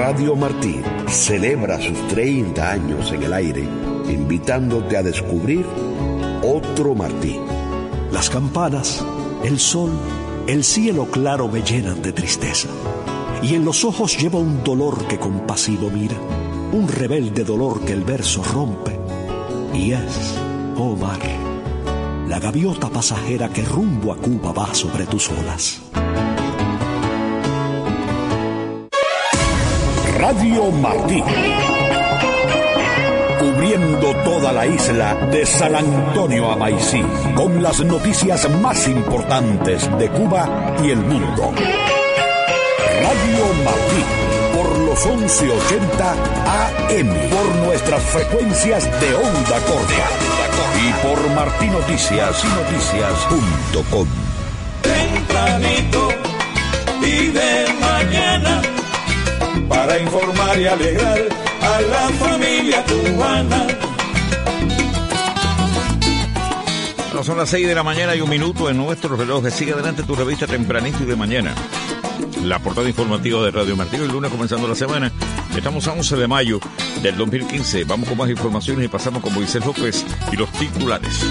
Radio Martí celebra sus 30 años en el aire, invitándote a descubrir otro Martí. Las campanas, el sol, el cielo claro me llenan de tristeza. Y en los ojos llevo un dolor que compasivo mira, un rebelde dolor que el verso rompe. Y es, oh mar, la gaviota pasajera que rumbo a Cuba va sobre tus olas. Radio Martí, cubriendo toda la isla de San Antonio a Maicí, con las noticias más importantes de Cuba y el mundo. Radio Martí, por los 1180 AM, por nuestras frecuencias de onda corta y por martinoticias.com. Tempranito y de mañana, para informar y alegrar a la familia cubana. No, son las 6 de la mañana y 1 minuto en nuestro reloj. Sigue adelante tu revista Tempranito y de mañana. La portada informativa de Radio Martí, el lunes comenzando la semana. Estamos a 11 de mayo del 2015. Vamos con más informaciones y pasamos con Moisés López y los titulares.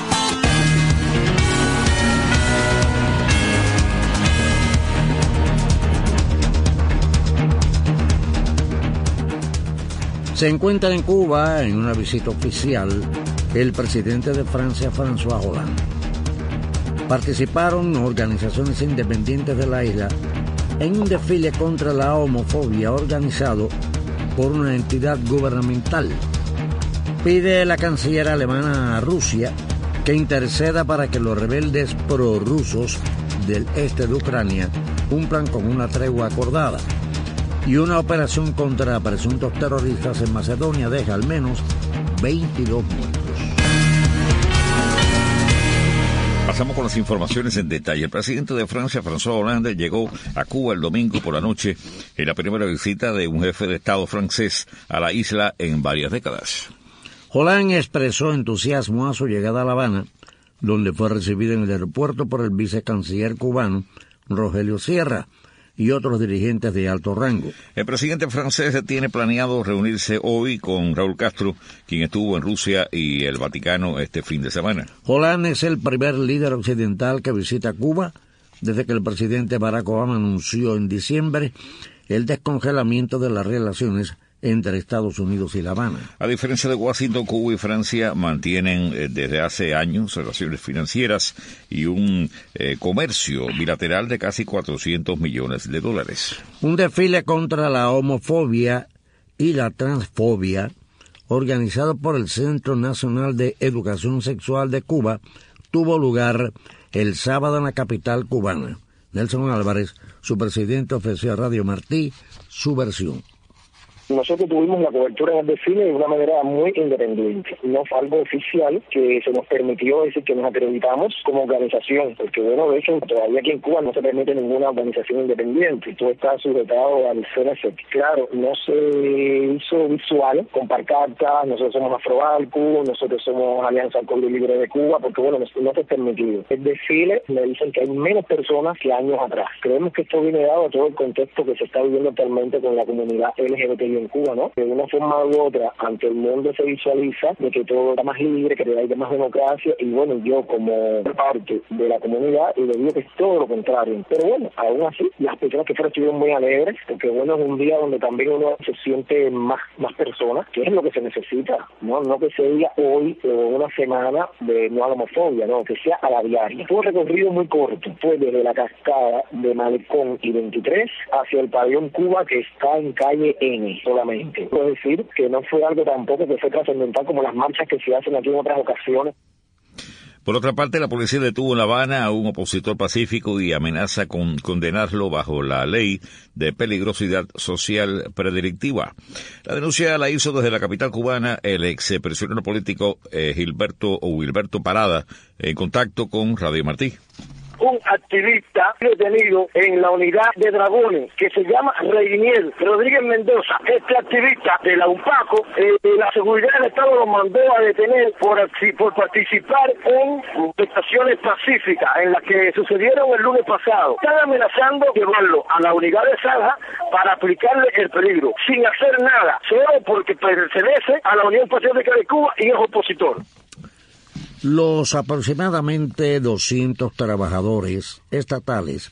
Se encuentra en Cuba en una visita oficial el presidente de Francia, François Hollande. Participaron organizaciones independientes de la isla en un desfile contra la homofobia organizado por una entidad gubernamental. Pide la canciller alemana a Rusia que interceda para que los rebeldes prorrusos del este de Ucrania cumplan con una tregua acordada. Y una operación contra presuntos terroristas en Macedonia deja al menos 22 muertos. Pasamos con las informaciones en detalle. El presidente de Francia, François Hollande, llegó a Cuba el domingo por la noche en la primera visita de un jefe de Estado francés a la isla en varias décadas. Hollande expresó entusiasmo a su llegada a La Habana, donde fue recibido en el aeropuerto por el vicecanciller cubano, Rogelio Sierra, y otros dirigentes de alto rango. El presidente francés tiene planeado reunirse hoy con Raúl Castro, quien estuvo en Rusia y el Vaticano este fin de semana. Hollande es el primer líder occidental que visita Cuba desde que el presidente Barack Obama anunció en diciembre el descongelamiento de las relaciones entre Estados Unidos y La Habana. A diferencia de Washington, Cuba y Francia mantienen desde hace años relaciones financieras y un comercio bilateral de casi $400 millones. Un desfile contra la homofobia y la transfobia, organizado por el Centro Nacional de Educación Sexual de Cuba, tuvo lugar el sábado en la capital cubana. Nelson Álvarez, su presidente, ofreció a Radio Martí su versión. Nosotros tuvimos la cobertura en el desfile de una manera muy independiente. No fue algo oficial que se nos permitió decir que nos acreditamos como organización, porque bueno, de hecho, todavía aquí en Cuba no se permite ninguna organización independiente. Todo está sujetado al CNC. Claro, no se hizo visual con pancartas, nosotros somos Afroalcu, nosotros somos Alianza Alcohol Libre de Cuba, porque bueno, no se es permitido. El desfile me dicen que hay menos personas que años atrás. Creemos que esto viene dado a todo el contexto que se está viviendo actualmente con la comunidad LGBTI en Cuba, ¿no? De una forma u otra, ante el mundo se visualiza de que todo está más libre, que hay más democracia, y bueno, yo como parte de la comunidad, y le digo que es todo lo contrario. Pero bueno, aún así, las personas que fueron estuvieron muy alegres, porque bueno, es un día donde también uno se siente más personas, que es lo que se necesita, ¿no? No que se diga hoy o una semana de no a la homofobia, no, que sea a la diaria. Fue un recorrido muy corto, fue desde la cascada de Malecón y 23 hacia el pabellón Cuba, que está en calle N solamente. Puedo decir que no fue algo tampoco que fue trascendental como las marchas que se hacen aquí en otras ocasiones. Por otra parte, la policía detuvo en La Habana a un opositor pacífico y amenaza con condenarlo bajo la ley de peligrosidad social predelictiva. La denuncia la hizo desde la capital cubana el ex prisionero político Gilberto Parada, en contacto con Radio Martí. un activista detenido en la unidad de dragones que se llama Reinier Rodríguez Mendoza. Este activista de la UNPACO, la seguridad del Estado lo mandó a detener por participar en manifestaciones pacíficas en las que sucedieron el lunes pasado. Están amenazando llevarlo a la unidad de Zanja para aplicarle el peligro, sin hacer nada, solo porque pertenece a la Unión Patriótica de Cuba y es opositor. Los aproximadamente 200 trabajadores estatales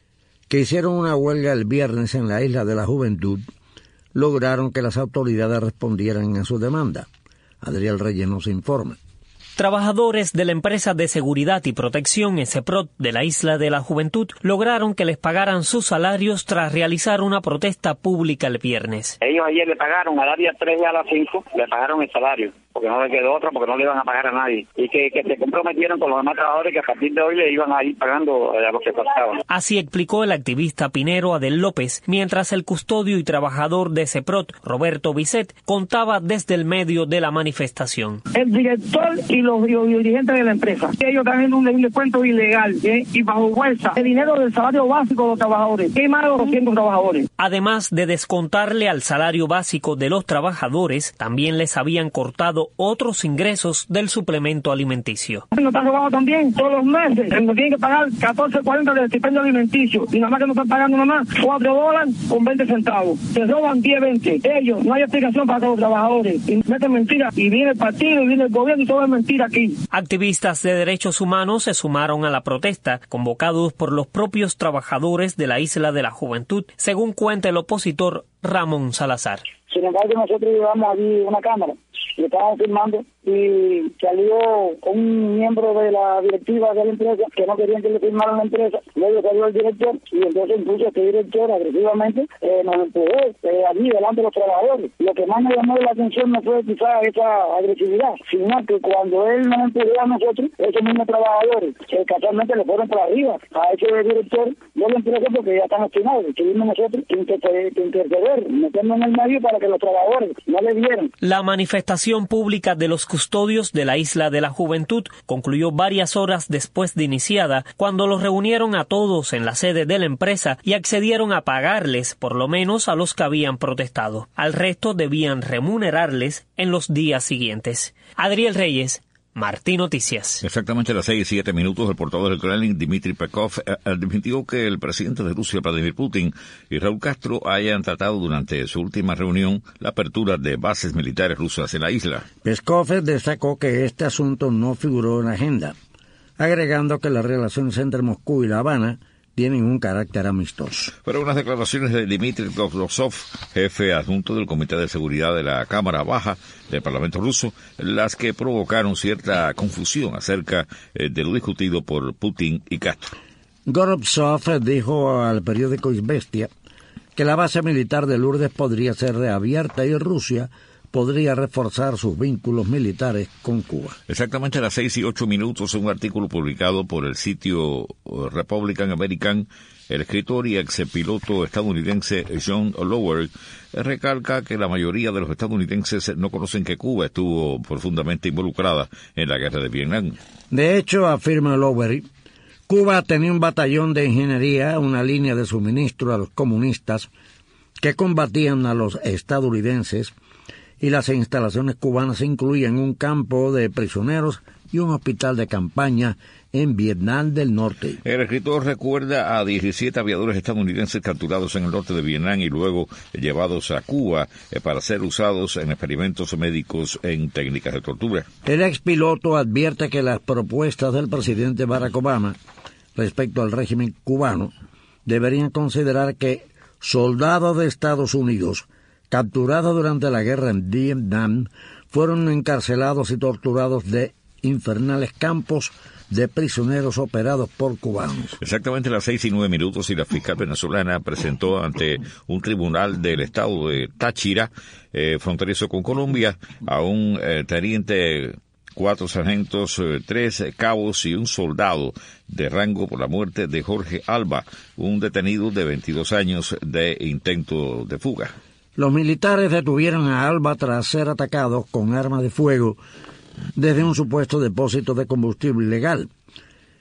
que hicieron una huelga el viernes en la Isla de la Juventud lograron que las autoridades respondieran a su demanda. Adriel Reyes nos informa. Trabajadores de la empresa de seguridad y protección SEPROT de la Isla de la Juventud lograron que les pagaran sus salarios tras realizar una protesta pública el viernes. Ellos ayer le pagaron al área 3 y a las 5, le pagaron el salario, porque no le quedó otro, porque no le iban a pagar a nadie. Y que se comprometieron con los demás trabajadores que a partir de hoy le iban a ir pagando a los que costaban. Así explicó el activista pinero Adel López, mientras el custodio y trabajador de SEPROT, Roberto Bisset, contaba desde el medio de la manifestación. El director y los dirigentes de la empresa, ellos están un descuento ilegal y bajo fuerza el dinero del salario básico de los trabajadores, que más de 200 trabajadores. Además de descontarle al salario básico de los trabajadores, también les habían cortado otros ingresos del suplemento alimenticio. Nos están robando también todos los meses, nos tienen que pagar $14.40 del estipendio alimenticio y nada más que nos están pagando nomás $4 con 20 centavos. Se roban 10-20. Ellos, no hay explicación para todos los trabajadores. Y meten mentiras y viene el partido y viene el gobierno y todo es mentira aquí. Activistas de derechos humanos se sumaron a la protesta, convocados por los propios trabajadores de la Isla de la Juventud, según cuenta el opositor Ramón Salazar. Sin embargo, nosotros llevamos allí una cámara, le estábamos filmando y salió un miembro de la directiva de la empresa que no querían que le firmaran la empresa. Luego salió el director y entonces incluso este director agresivamente nos empujó allí delante de los trabajadores. Lo que más me llamó la atención no fue quizás esa agresividad, sino que cuando él nos empujó a nosotros, esos mismos trabajadores casualmente le fueron para arriba a ese director de la empresa porque ya están obstinados. Tuvimos nosotros que interceder, meternos en el medio para que los trabajadores no le dieran. La manifestación pública de los custodios de la Isla de la Juventud concluyó varias horas después de iniciada, cuando los reunieron a todos en la sede de la empresa y accedieron a pagarles, por lo menos a los que habían protestado. Al resto debían remunerarles en los días siguientes. Adriel Reyes, Martí Noticias. Exactamente a las 6:07, el portador del Kremlin, Dmitry Peskov, admitió que el presidente de Rusia, Vladimir Putin, y Raúl Castro hayan tratado durante su última reunión la apertura de bases militares rusas en la isla. Peskov destacó que este asunto no figuró en la agenda, agregando que las relaciones entre Moscú y La Habana tienen un carácter amistoso. Pero unas declaraciones de Dmitry Kovlosov, jefe adjunto del Comité de Seguridad de la Cámara Baja del Parlamento ruso, las que provocaron cierta confusión acerca de lo discutido por Putin y Castro. Gorovtsov dijo al periódico Izvestia que la base militar de Lourdes podría ser reabierta y Rusia podría reforzar sus vínculos militares con Cuba. Exactamente a las 6:08, un artículo publicado por el sitio Republican American, el escritor y expiloto estadounidense John Lowery recalca que la mayoría de los estadounidenses no conocen que Cuba estuvo profundamente involucrada en la guerra de Vietnam. De hecho, afirma Lowery, Cuba tenía un batallón de ingeniería, una línea de suministro a los comunistas que combatían a los estadounidenses, y las instalaciones cubanas incluían un campo de prisioneros y un hospital de campaña en Vietnam del Norte. El escritor recuerda a 17 aviadores estadounidenses capturados en el norte de Vietnam y luego llevados a Cuba para ser usados en experimentos médicos en técnicas de tortura. El expiloto advierte que las propuestas del presidente Barack Obama respecto al régimen cubano deberían considerar que soldados de Estados Unidos capturados durante la guerra en Vietnam fueron encarcelados y torturados de infernales campos de prisioneros operados por cubanos. Exactamente a las 6:09, y la fiscal venezolana presentó ante un tribunal del estado de Táchira, fronterizo con Colombia, a un teniente, 4 sargentos, 3 cabos y un soldado de rango por la muerte de Jorge Alba, un detenido de 22 años de intento de fuga. Los militares detuvieron a Alba tras ser atacados con armas de fuego desde un supuesto depósito de combustible ilegal.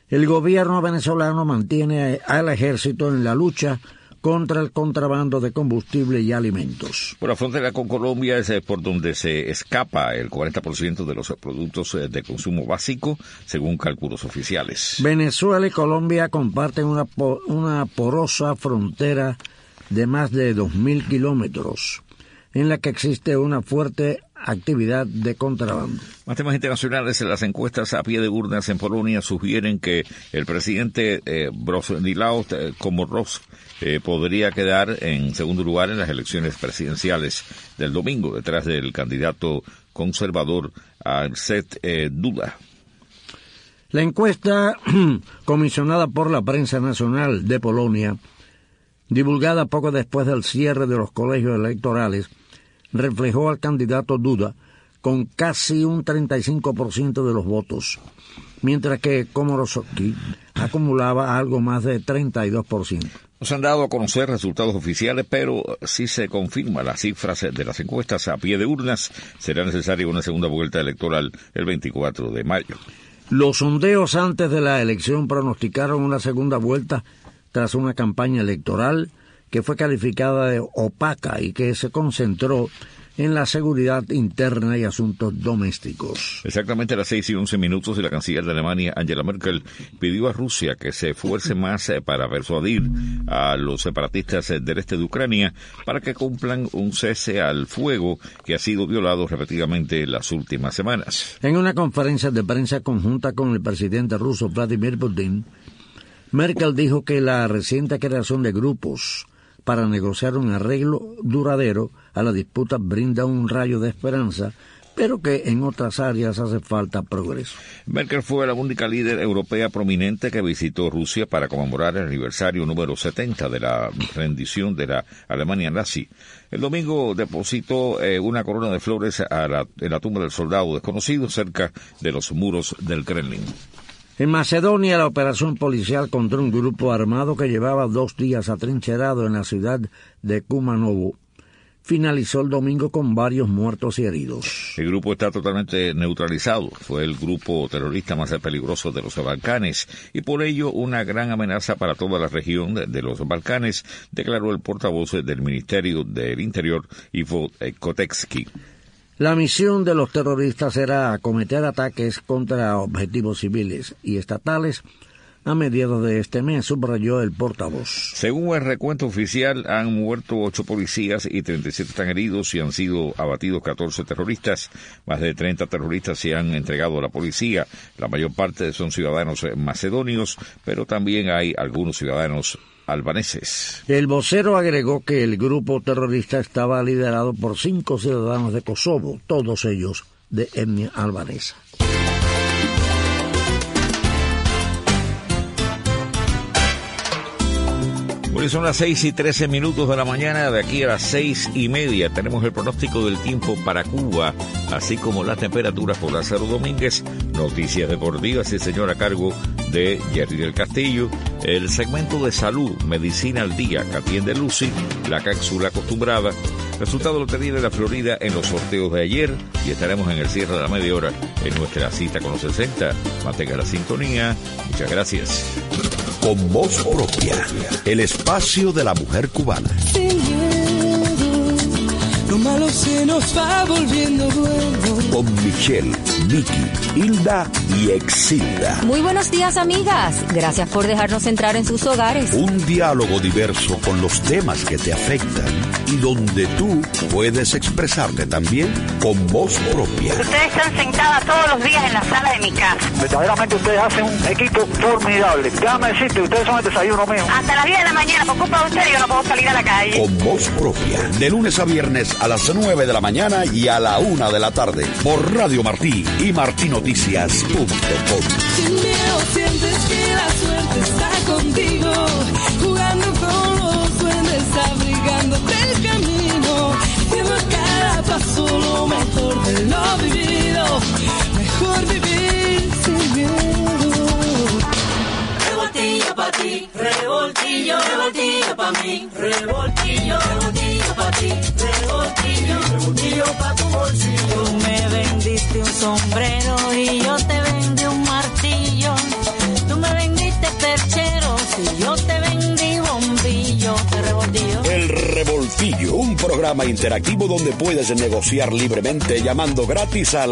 El gobierno venezolano mantiene al ejército en la lucha contra el contrabando de combustible y alimentos. Por la frontera con Colombia es por donde se escapa el 40% de los productos de consumo básico, según cálculos oficiales. Venezuela y Colombia comparten una porosa frontera de más de 2.000 kilómetros, en la que existe una fuerte actividad de contrabando. Más temas internacionales. Las encuestas a pie de urnas en Polonia sugieren que el presidente Bronislaw Komorowski podría quedar en segundo lugar en las elecciones presidenciales del domingo, detrás del candidato conservador Andrzej Duda. La encuesta comisionada por la prensa nacional de Polonia, divulgada poco después del cierre de los colegios electorales, reflejó al candidato Duda con casi un 35% de los votos, mientras que Komorowski acumulaba algo más de 32%. No se han dado a conocer resultados oficiales, pero si se confirman las cifras de las encuestas a pie de urnas, será necesaria una segunda vuelta electoral el 24 de mayo. Los sondeos antes de la elección pronosticaron una segunda vuelta tras una campaña electoral que fue calificada de opaca y que se concentró en la seguridad interna y asuntos domésticos. Exactamente a las 6:11 y la canciller de Alemania, Angela Merkel, pidió a Rusia que se esfuerce más para persuadir a los separatistas del este de Ucrania para que cumplan un cese al fuego que ha sido violado repetidamente en las últimas semanas. En una conferencia de prensa conjunta con el presidente ruso Vladimir Putin, Merkel dijo que la reciente creación de grupos para negociar un arreglo duradero a la disputa brinda un rayo de esperanza, pero que en otras áreas hace falta progreso. Merkel fue la única líder europea prominente que visitó Rusia para conmemorar el aniversario número 70 de la rendición de la Alemania nazi. El domingo depositó una corona de flores en la tumba del soldado desconocido cerca de los muros del Kremlin. En Macedonia, la operación policial contra un grupo armado que llevaba 2 días atrincherado en la ciudad de Kumanovo finalizó el domingo con varios muertos y heridos. El grupo está totalmente neutralizado. Fue el grupo terrorista más peligroso de los Balcanes y por ello una gran amenaza para toda la región de los Balcanes, declaró el portavoz del Ministerio del Interior, Ivo Kotekski. La misión de los terroristas era acometer ataques contra objetivos civiles y estatales a mediados de este mes, subrayó el portavoz. Según el recuento oficial, han muerto 8 policías y 37 están heridos y han sido abatidos 14 terroristas. Más de 30 terroristas se han entregado a la policía. La mayor parte son ciudadanos macedonios, pero también hay algunos ciudadanos albaneses. El vocero agregó que el grupo terrorista estaba liderado por 5 ciudadanos de Kosovo, todos ellos de etnia albanesa. Hoy son las 6:13 de la mañana. De aquí a las 6:30 tenemos el pronóstico del tiempo para Cuba, así como las temperaturas por Lázaro Domínguez, noticias deportivas y señor a cargo de Jerry del Castillo, el segmento de salud, medicina al día que atiende Lucy, la cápsula acostumbrada, resultado de lotería de la Florida en los sorteos de ayer y estaremos en el cierre de la media hora en nuestra cita con los 60. Mantenga la sintonía. Muchas gracias. Con voz propia, el espacio de la mujer cubana. Lo malo se nos va volviendo bueno. Con Michelle, Vicky, Hilda y Exilda. Muy buenos días, amigas. Gracias por dejarnos entrar en sus hogares. Un diálogo diverso con los temas que te afectan y donde tú puedes expresarte también con voz propia. Ustedes están sentadas todos los días en la sala de mi casa. Verdaderamente ustedes hacen un equipo formidable. Déjame decirte, ustedes son el desayuno mío. Hasta las 10 de la mañana, por culpa de ustedes, yo no puedo salir a la calle. Con voz propia, de lunes a viernes a las 9 de la mañana y a la 1 de la tarde, por Radio Martí y martinoticias.com. Sin miedo sientes que la suerte está contigo, jugando con los duendes, abrigándote el camino, viendo a cada paso lo mejor de lo vivido, mejor vivir sin miedo. Revoltillo pa' ti, revoltillo, revoltillo pa' mí, revoltillo, revoltillo pa' ti, revoltillo, revoltillo pa' tu bolsillo. Tú me vendiste un sombrero y yo te vendí un martillo. Tú me vendiste programa interactivo donde puedes negociar libremente llamando gratis al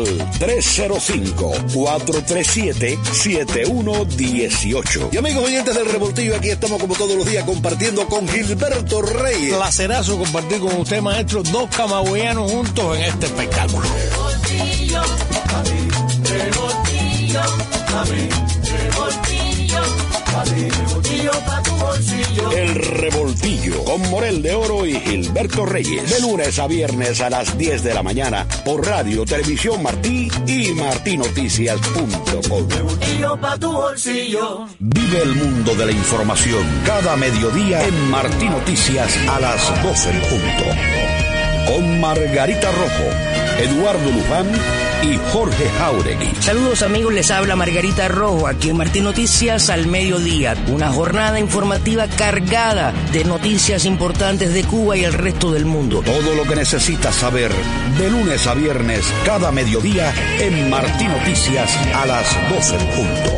305-437-7118. Y amigos oyentes del Revoltillo, aquí estamos como todos los días compartiendo con Gilberto Reyes. Placerazo compartir con usted, maestro, dos camagüeyanos juntos en este espectáculo. Revoltillo, a mí, revoltillo, a mí, revoltillo, a mí, revoltillo pa' tu bolsillo. El Revoltillo con Morel de Oro y Gilberto Reyes. De lunes a viernes a las 10 de la mañana por Radio Televisión Martí y martinoticias.com. Revoltillo pa' tu bolsillo. Vive el mundo de la información cada mediodía en Martí Noticias a las 12 en punto. Con Margarita Rojo, Eduardo Luján y Jorge Jauregui. Saludos amigos, les habla Margarita Rojo aquí en Martí Noticias al mediodía. Una jornada informativa cargada de noticias importantes de Cuba y el resto del mundo. Todo lo que necesitas saber de lunes a viernes cada mediodía en Martí Noticias a las 12 en punto.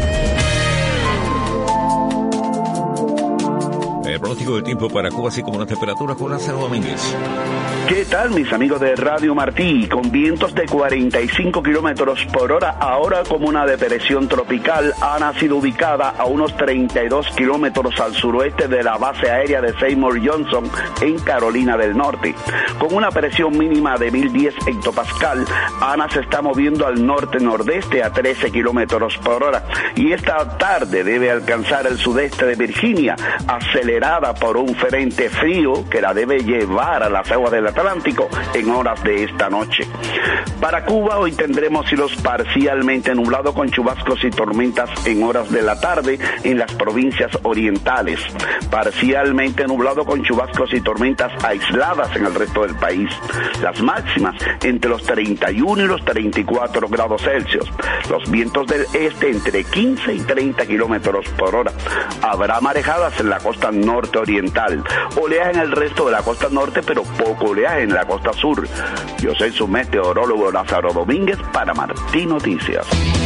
El pronóstico del tiempo para Cuba, así como las temperaturas, con Lázaro Domínguez. ¿Qué tal, mis amigos de Radio Martí? Con vientos de 45 kilómetros por hora, ahora como una depresión tropical, Ana ha sido ubicada a unos 32 kilómetros al suroeste de la base aérea de Seymour Johnson, en Carolina del Norte. Con una presión mínima de 1010 hectopascal, Ana se está moviendo al norte-nordeste a 13 kilómetros por hora, y esta tarde debe alcanzar el sudeste de Virginia, acelerada por un frente frío que la debe llevar a las aguas del Atlántico en horas de esta noche. Para Cuba hoy tendremos cielos parcialmente nublados con chubascos y tormentas en horas de la tarde en las provincias orientales. Parcialmente nublado con chubascos y tormentas aisladas en el resto del país. Las máximas entre los 31 y los 34 grados Celsius. Los vientos del este entre 15 y 30 kilómetros por hora. Habrá marejadas en la costa norte oriental. Oleaje en el resto de la costa norte, pero poco oleaje en la costa sur. Yo soy su meteorólogo Lázaro Domínguez para Martí Noticias.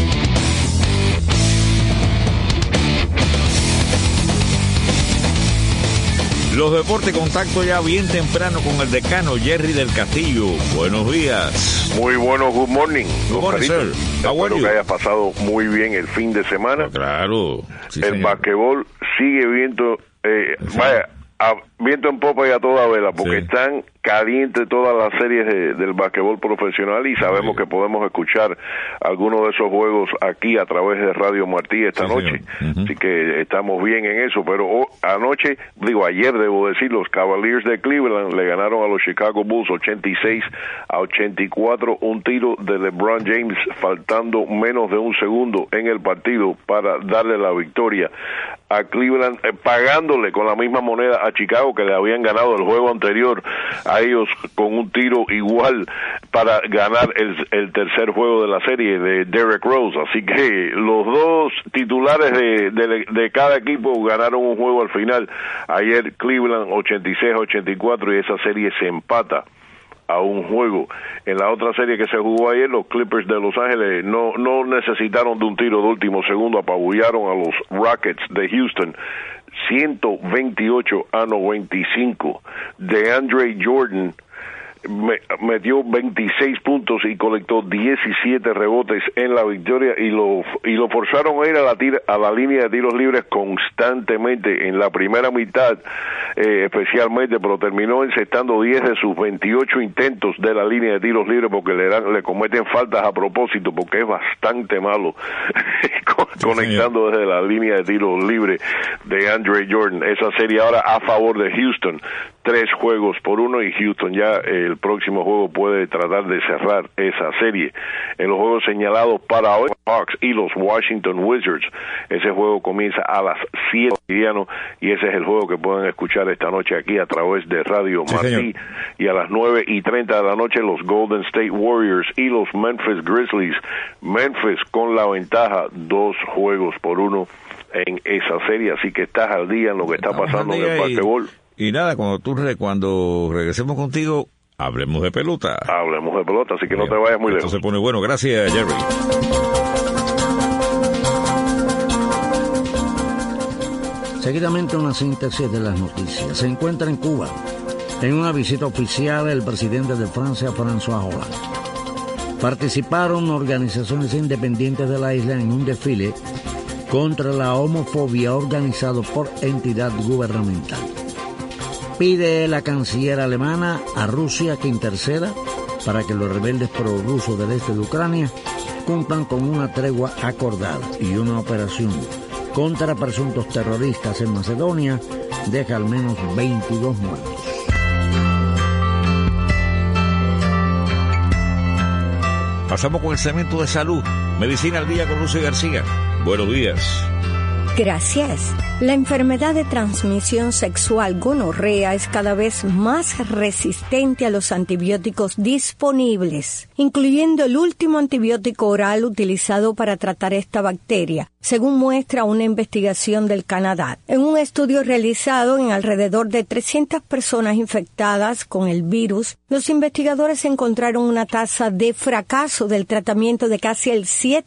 Los deportes, contacto ya bien temprano con el decano Jerry del Castillo. Buenos días. Muy buenos, good morning. Good morning, sir. Espero que haya pasado muy bien el fin de semana. Claro. Sí, el basquetbol sigue viento, viento en popa y a toda vela, porque están calientes todas las series del basquetbol profesional y sabemos que podemos escuchar algunos de esos juegos aquí a través de Radio Martí esta noche. Así que estamos bien en eso, pero ayer debo decir, los Cavaliers de Cleveland le ganaron a los Chicago Bulls 86-84, un tiro de LeBron James faltando menos de un segundo en el partido para darle la victoria a Cleveland, pagándole con la misma moneda a Chicago que le habían ganado el juego anterior a ellos con un tiro igual para ganar el tercer juego de la serie de Derrick Rose. Así que los dos titulares de cada equipo ganaron un juego al final. Ayer Cleveland 86-84 y esa serie se empata a un juego. En la otra serie que se jugó ayer, los Clippers de Los Ángeles no necesitaron de un tiro de último segundo, apabullaron a los Rockets de Houston 128-95. DeAndre Jordan metió 26 puntos y colectó 17 rebotes en la victoria y lo forzaron a ir a la línea de tiros libres constantemente en la primera mitad, especialmente, pero terminó encestando 10 de sus 28 intentos de la línea de tiros libres porque le cometen faltas a propósito, porque es bastante malo conectando desde la línea de tiros libres de Andre Jordan. Esa serie ahora a favor de Houston, 3-1, y Houston ya el próximo juego puede tratar de cerrar esa serie. En los juegos señalados para hoy, Hawks y los Washington Wizards, ese juego comienza a las 7 y ese es el juego que pueden escuchar esta noche aquí a través de Radio Martí. Y a las 9:30 de la noche los Golden State Warriors y los Memphis Grizzlies. Memphis con la ventaja 2-1 en esa serie, así que estás al día en lo que está pasando en el basquetbol. Y nada, cuando regresemos contigo, hablemos de pelota. Hablemos de pelota, así que no te vayas muy lejos. Esto se pone bueno. Gracias, Jerry. Seguidamente una síntesis de las noticias. Se encuentra en Cuba en una visita oficial el presidente de Francia, François Hollande. Participaron organizaciones independientes de la isla en un desfile contra la homofobia organizado por entidad gubernamental. Pide la canciller alemana a Rusia que interceda para que los rebeldes prorrusos del este de Ucrania cumplan con una tregua acordada, y una operación contra presuntos terroristas en Macedonia deja al menos 22 muertos. Pasamos con el segmento de salud. Medicina al día con Lucy García. Buenos días. Gracias. La enfermedad de transmisión sexual gonorrea es cada vez más resistente a los antibióticos disponibles, incluyendo el último antibiótico oral utilizado para tratar esta bacteria, según muestra una investigación del Canadá. En un estudio realizado en alrededor de 300 personas infectadas con el virus, los investigadores encontraron una tasa de fracaso del tratamiento de casi el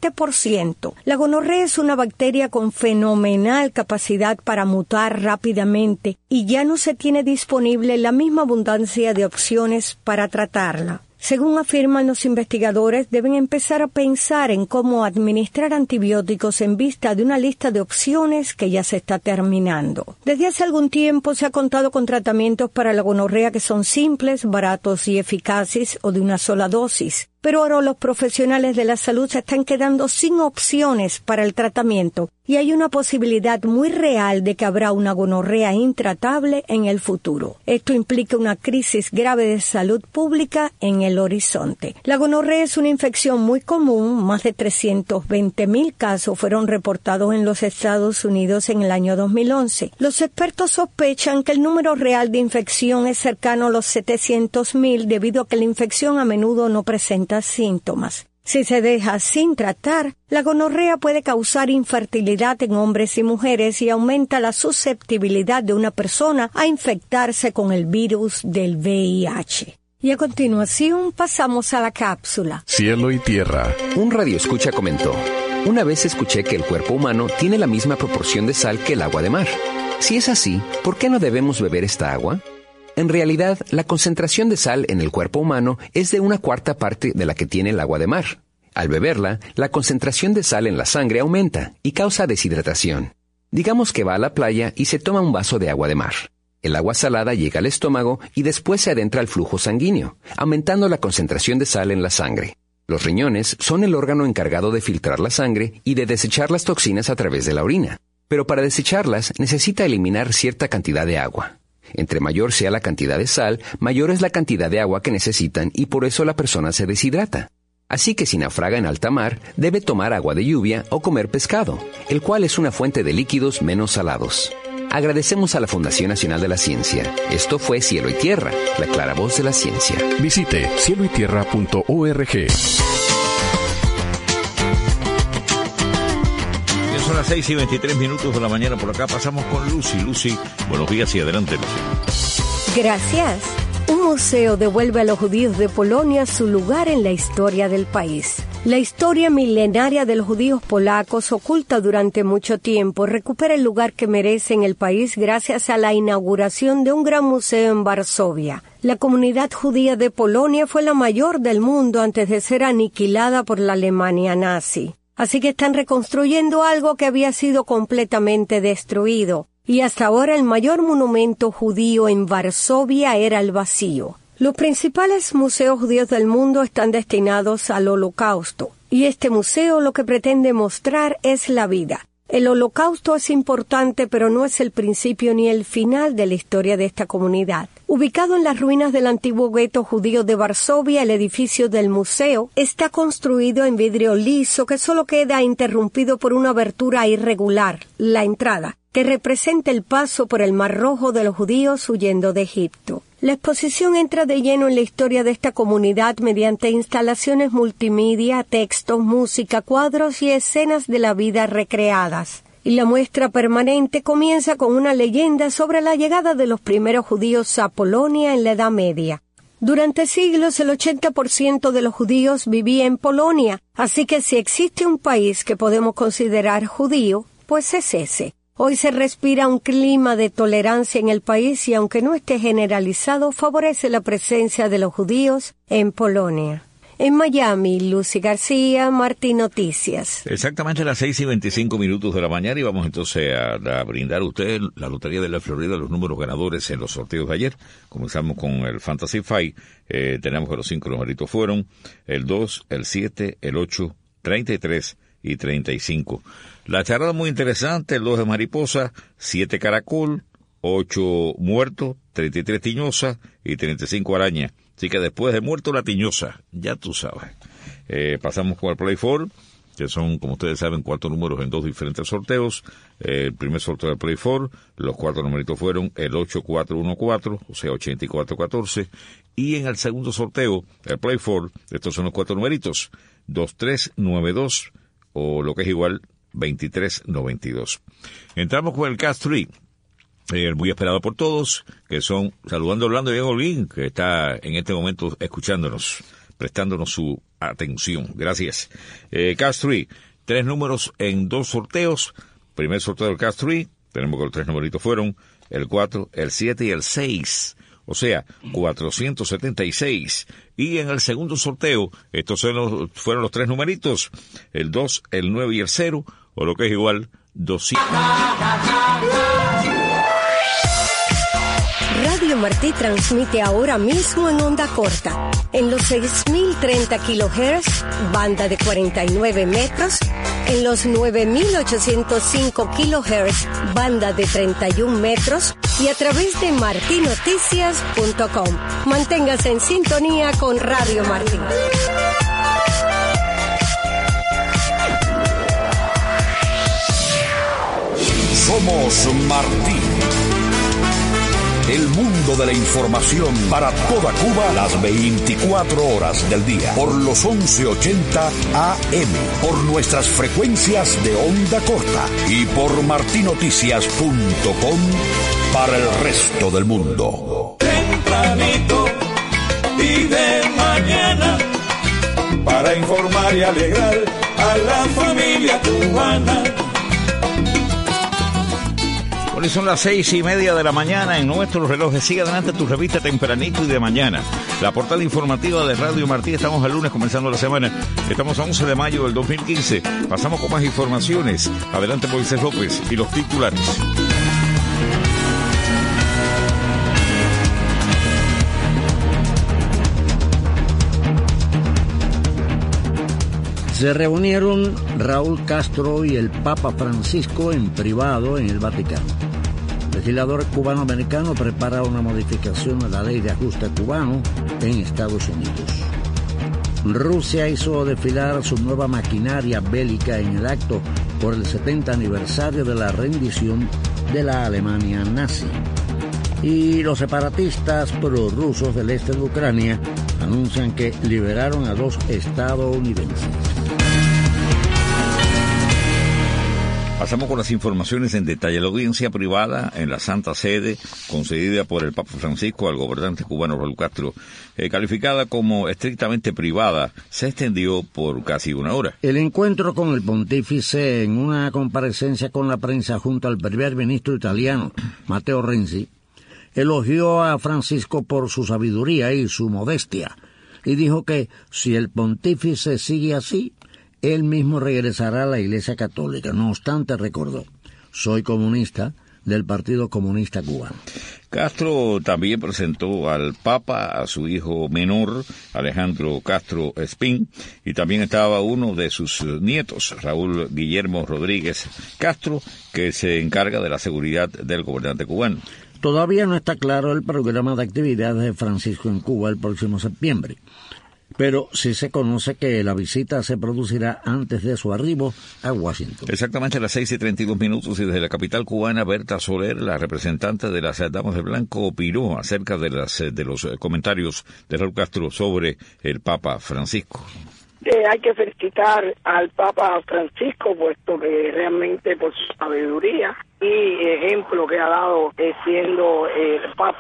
7%. La gonorrea es una bacteria con fenomenal capacidad para mutar rápidamente y ya no se tiene disponible la misma abundancia de opciones para tratarla. Según afirman los investigadores, deben empezar a pensar en cómo administrar antibióticos en vista de una lista de opciones que ya se está terminando. Desde hace algún tiempo se ha contado con tratamientos para la gonorrea que son simples, baratos y eficaces o de una sola dosis. Pero ahora los profesionales de la salud se están quedando sin opciones para el tratamiento y hay una posibilidad muy real de que habrá una gonorrea intratable en el futuro. Esto implica una crisis grave de salud pública en el horizonte. La gonorrea es una infección muy común. Más de 320,000 casos fueron reportados en los Estados Unidos en el año 2011. Los expertos sospechan que el número real de infección es cercano a los 700,000 debido a que la infección a menudo no presenta síntomas. Si se deja sin tratar, la gonorrea puede causar infertilidad en hombres y mujeres y aumenta la susceptibilidad de una persona a infectarse con el virus del VIH. Y a continuación pasamos a la cápsula. Cielo y tierra. Un radioescucha comentó: una vez escuché que el cuerpo humano tiene la misma proporción de sal que el agua de mar. Si es así, ¿por qué no debemos beber esta agua? En realidad, la concentración de sal en el cuerpo humano es de 1/4 parte de la que tiene el agua de mar. Al beberla, la concentración de sal en la sangre aumenta y causa deshidratación. Digamos que va a la playa y se toma un vaso de agua de mar. El agua salada llega al estómago y después se adentra al flujo sanguíneo, aumentando la concentración de sal en la sangre. Los riñones son el órgano encargado de filtrar la sangre y de desechar las toxinas a través de la orina. Pero para desecharlas necesita eliminar cierta cantidad de agua. Entre mayor sea la cantidad de sal, mayor es la cantidad de agua que necesitan y por eso la persona se deshidrata. Así que si naufraga en alta mar, debe tomar agua de lluvia o comer pescado, el cual es una fuente de líquidos menos salados. Agradecemos a la Fundación Nacional de la Ciencia. Esto fue Cielo y Tierra, la clara voz de la ciencia. Visite cieloytierra.org. Son las 6:23 de la mañana por acá. Pasamos con Lucy. Lucy, buenos días y adelante, Lucy. Gracias. Un museo devuelve a los judíos de Polonia su lugar en la historia del país. La historia milenaria de los judíos polacos, oculta durante mucho tiempo, recupera el lugar que merece en el país gracias a la inauguración de un gran museo en Varsovia. La comunidad judía de Polonia fue la mayor del mundo antes de ser aniquilada por la Alemania nazi. Así que están reconstruyendo algo que había sido completamente destruido. Y hasta ahora el mayor monumento judío en Varsovia era el vacío. Los principales museos judíos del mundo están destinados al Holocausto. Y este museo lo que pretende mostrar es la vida. El Holocausto es importante, pero no es el principio ni el final de la historia de esta comunidad. Ubicado en las ruinas del antiguo gueto judío de Varsovia, el edificio del museo está construido en vidrio liso que solo queda interrumpido por una abertura irregular, la entrada, que representa el paso por el Mar Rojo de los judíos huyendo de Egipto. La exposición entra de lleno en la historia de esta comunidad mediante instalaciones multimedia, textos, música, cuadros y escenas de la vida recreadas. Y la muestra permanente comienza con una leyenda sobre la llegada de los primeros judíos a Polonia en la Edad Media. Durante siglos el 80% de los judíos vivía en Polonia, así que si existe un país que podemos considerar judío, pues es ese. Hoy se respira un clima de tolerancia en el país y aunque no esté generalizado, favorece la presencia de los judíos en Polonia. En Miami, Lucy García, Martí Noticias. Exactamente a las 6:25 de la mañana y vamos entonces a brindar a usted la Lotería de la Florida, los números ganadores en los sorteos de ayer. Comenzamos con el Fantasy Five. Tenemos que los 5 numeritos fueron el 2, el 7, el 8, 33 y 35. La charada muy interesante, el 2 de mariposa, 7 caracol, 8 muerto, 33 tiñosa y 35 araña. Así que después de muerto la tiñosa, ya tú sabes. Pasamos con el Play 4, que son, como ustedes saben, 4 números en 2 diferentes sorteos. El primer sorteo del Play 4, los 4 numeritos fueron el 8414, o sea, 8414. Y en el segundo sorteo, el Play 4, estos son los 4 numeritos, 2392, o lo que es igual, 2392. Entramos con el Cash 3. Muy esperado por todos, que son, saludando a Orlando y Olguín, que está en este momento escuchándonos, prestándonos su atención. Gracias. Cash 3, 3 números en 2 sorteos. Primer sorteo del Cash 3, tenemos que los 3 numeritos fueron el 4, el 7 y el 6. O sea, 476. Y en el segundo sorteo, estos fueron los 3 numeritos, el 2, el 9 y el 0, o lo que es igual, 200. Radio Martí transmite ahora mismo en onda corta, en los 6.030 kHz, banda de 49 metros, en los 9.805 kHz, banda de 31 metros, y a través de martinoticias.com. Manténgase en sintonía con Radio Martí. Somos Martí. El mundo de la información para toda Cuba las 24 horas del día. Por los 1180 AM. Por nuestras frecuencias de onda corta. Y por martinoticias.com para el resto del mundo. Tempranito y de mañana para informar y alegrar a la familia cubana. Bueno, son las 6:30 de la mañana en nuestros relojes. Sigue adelante tu revista Tempranito y de mañana. La portada informativa de Radio Martí. Estamos el lunes comenzando la semana. Estamos a 11 de mayo del 2015. Pasamos con más informaciones. Adelante Moisés López y los titulares. Se reunieron Raúl Castro y el Papa Francisco en privado en el Vaticano. El legislador cubano-americano prepara una modificación a la ley de ajuste cubano en Estados Unidos. Rusia hizo desfilar su nueva maquinaria bélica en el acto por el 70 aniversario de la rendición de la Alemania nazi. Y los separatistas prorrusos del este de Ucrania anuncian que liberaron a 2 estadounidenses. Pasamos con las informaciones en detalle. La audiencia privada en la Santa Sede, concedida por el Papa Francisco al gobernante cubano Raúl Castro, calificada como estrictamente privada, se extendió por casi 1 hora. El encuentro con el pontífice en una comparecencia con la prensa junto al primer ministro italiano, Matteo Renzi, elogió a Francisco por su sabiduría y su modestia, y dijo que si el pontífice sigue así, él mismo regresará a la Iglesia Católica. No obstante, recordó, soy comunista del Partido Comunista Cubano. Castro también presentó al Papa a su hijo menor, Alejandro Castro Espín, y también estaba uno de sus nietos, Raúl Guillermo Rodríguez Castro, que se encarga de la seguridad del gobernante cubano. Todavía no está claro el programa de actividades de Francisco en Cuba el próximo septiembre, pero sí se conoce que la visita se producirá antes de su arribo a Washington. Exactamente a las 6:32 y desde la capital cubana, Berta Soler, la representante de las Damas de Blanco, opinó acerca de los comentarios de Raúl Castro sobre el Papa Francisco. Hay que felicitar al Papa Francisco, puesto que realmente por su sabiduría y ejemplo que ha dado siendo el Papa.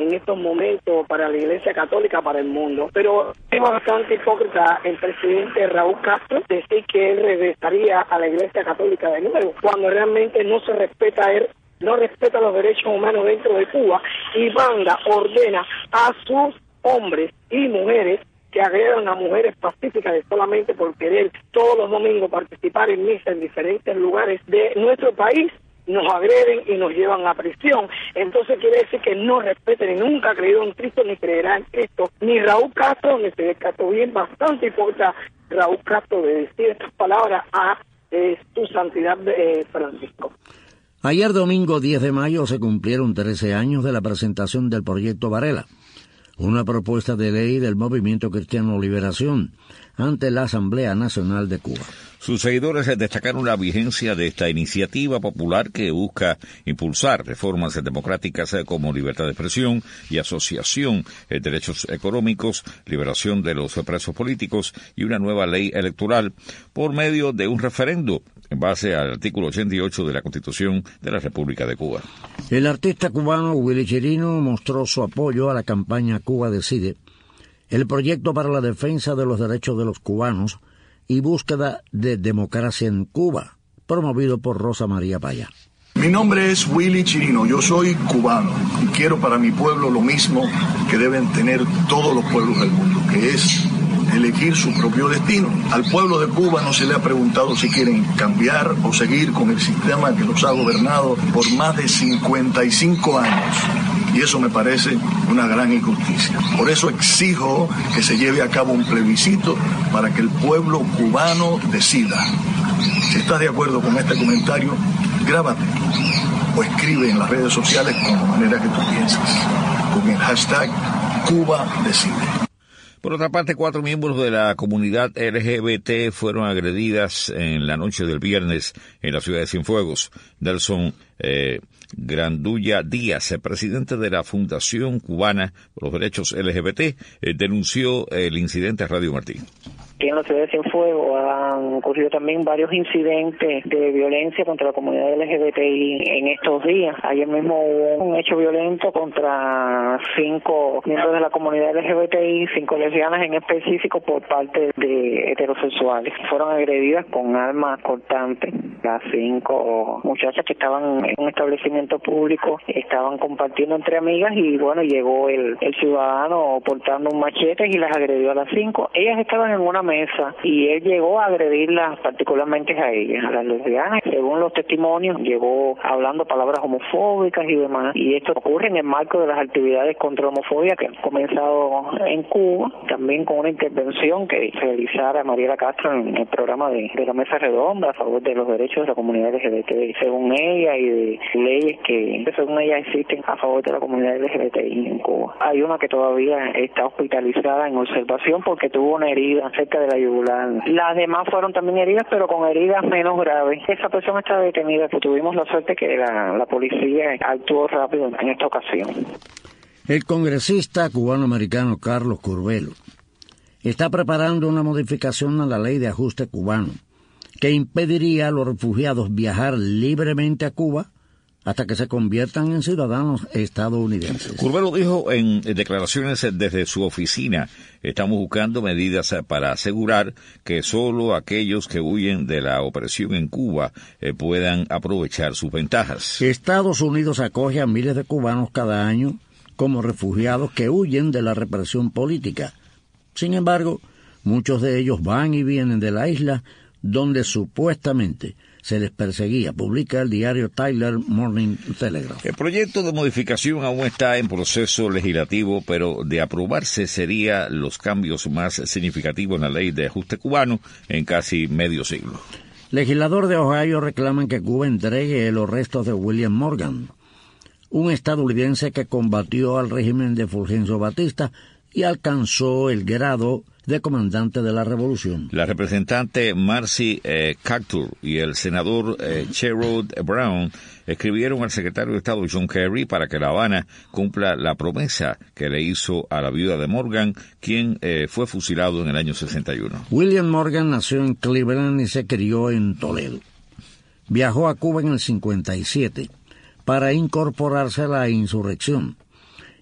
en estos momentos para la Iglesia Católica, para el mundo. Pero es bastante hipócrita el presidente Raúl Castro decir que él regresaría a la Iglesia Católica de nuevo, cuando realmente no se respeta a él, no respeta los derechos humanos dentro de Cuba, y ordena a sus hombres y mujeres que agredan a mujeres pacíficas solamente por querer todos los domingos participar en misa en diferentes lugares de nuestro país, nos agreden y nos llevan a prisión. Entonces quiere decir que no respeten y nunca ha creído en Cristo ni creerá en Cristo, ni Raúl Castro, ni se descartó bien bastante importa Raúl Castro de decir estas palabras a su santidad Francisco. Ayer domingo 10 de mayo se cumplieron 13 años de la presentación del Proyecto Varela, una propuesta de ley del Movimiento Cristiano Liberación ante la Asamblea Nacional de Cuba. Sus seguidores destacaron la vigencia de esta iniciativa popular que busca impulsar reformas democráticas como libertad de expresión y asociación, derechos económicos, liberación de los presos políticos y una nueva ley electoral por medio de un referendo en base al artículo 88 de la Constitución de la República de Cuba. El artista cubano Willy Chirino mostró su apoyo a la campaña Cuba Decide, el proyecto para la defensa de los derechos de los cubanos y búsqueda de democracia en Cuba, promovido por Rosa María Paya. Mi nombre es Willy Chirino, yo soy cubano y quiero para mi pueblo lo mismo que deben tener todos los pueblos del mundo, que es elegir su propio destino. Al pueblo de Cuba no se le ha preguntado si quieren cambiar o seguir con el sistema que los ha gobernado por más de 55 años. Y eso me parece una gran injusticia. Por eso exijo que se lleve a cabo un plebiscito para que el pueblo cubano decida. Si estás de acuerdo con este comentario, grábate o escribe en las redes sociales con la manera que tú piensas, con el hashtag Cuba Decide. Por otra parte, 4 miembros de la comunidad LGBT fueron agredidas en la noche del viernes en la ciudad de Cienfuegos. Nelson Grandulla Díaz, el presidente de la Fundación Cubana por los Derechos LGBT, denunció el incidente a Radio Martí. Aquí en la ciudad de Cienfuegos han ocurrido también varios incidentes de violencia contra la comunidad LGBTI en estos días. Ayer mismo hubo un hecho violento contra 5 miembros de la comunidad LGBTI, 5 lesbianas en específico por parte de heterosexuales. Fueron agredidas con armas cortantes. Las 5 muchachas que estaban en un establecimiento público estaban compartiendo entre amigas y bueno, llegó el ciudadano portando un machete y las agredió a las 5. Ellas estaban en una mesa y él llegó a agredirlas particularmente a ellas, a las lesbianas. Según los testimonios, llegó hablando palabras homofóbicas y demás. Y esto ocurre en el marco de las actividades contra la homofobia que han comenzado en Cuba, también con una intervención que realizara Mariela Castro en el programa de la Mesa Redonda a favor de los derechos de la comunidad LGBT, según ella, y de leyes que según ella existen a favor de la comunidad LGBTI en Cuba. Hay una que todavía está hospitalizada en observación porque tuvo una herida cerca de la yugular. Las demás fueron también heridas, pero con heridas menos graves. Esa persona está detenida, pues tuvimos la suerte que la policía actuó rápido en esta ocasión. El congresista cubano-americano Carlos Curbelo está preparando una modificación a la ley de ajuste cubano que impediría a los refugiados viajar libremente a Cuba hasta que se conviertan en ciudadanos estadounidenses. Curbelo dijo en declaraciones desde su oficina: estamos buscando medidas para asegurar que solo aquellos que huyen de la opresión en Cuba puedan aprovechar sus ventajas. Estados Unidos acoge a miles de cubanos cada año como refugiados que huyen de la represión política. Sin embargo, muchos de ellos van y vienen de la isla donde supuestamente se les perseguía, publica el diario Tyler Morning Telegraph. El proyecto de modificación aún está en proceso legislativo, pero de aprobarse sería los cambios más significativos en la ley de ajuste cubano en casi medio siglo. Legisladores de Ohio reclaman que Cuba entregue los restos de William Morgan, un estadounidense que combatió al régimen de Fulgencio Batista y alcanzó el grado de comandante de la revolución. La representante Marcy Cactur y el senador Sherrod Brown escribieron al secretario de Estado John Kerry para que La Habana cumpla la promesa que le hizo a la viuda de Morgan, quien fue fusilado en el año 61. William Morgan nació en Cleveland y se crió en Toledo. Viajó a Cuba en el 57 para incorporarse a la insurrección.